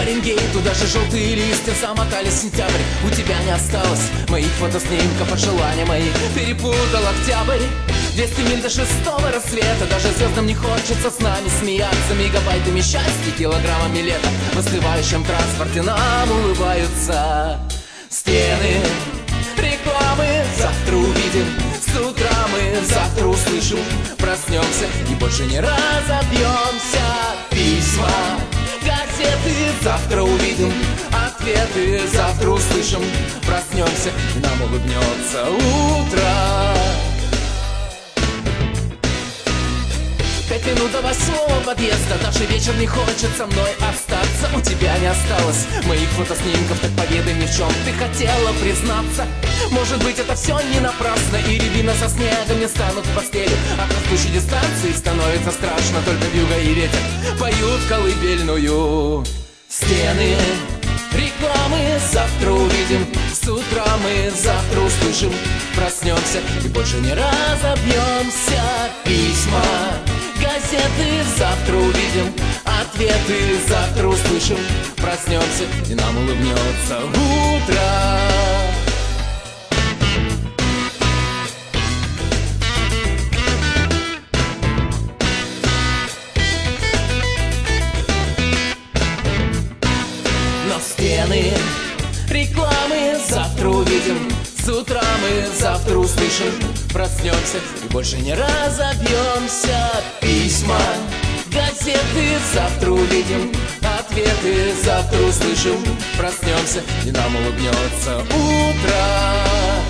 Фаренгейту даже желтые листья замотали сентябрь. У тебя не осталось моих фотоснимков, от желания мои перепутал октябрь. 200 миль до 6-го рассвета, даже звездам не хочется с нами смеяться. Мегабайтами счастья, килограммами лета в остывающем транспорте нам улыбаются стены рекламы. Завтра увидим, с утра мы завтра услышим, проснемся и больше не разобьемся. Письма, газеты, завтра увидим, ответы завтра услышим, проснемся и нам улыбнется утро. 5 минут до 8-го подъезда, даже вечер не хочет со мной остаться. У тебя не осталось моих фотоснимков, так поведай мне, в чем ты хотела признаться. Может быть, это все не напрасно, и рябина со снегом не станут в постели. От растущей дистанции становится страшно, только вьюга и ветер поют колыбельную. Стены рекламы, завтра увидим, с утра мы завтра услышим, проснемся и больше не разобьемся. Письма, газеты, завтра увидим, ответы завтра услышим, проснемся и нам улыбнется утро. Но стены рекламы, завтра увидим, с утра мы завтра услышим, проснемся и больше не разобьемся. Письма, газеты, завтра увидим, ответы завтра услышим, проснемся и нам улыбнется утро.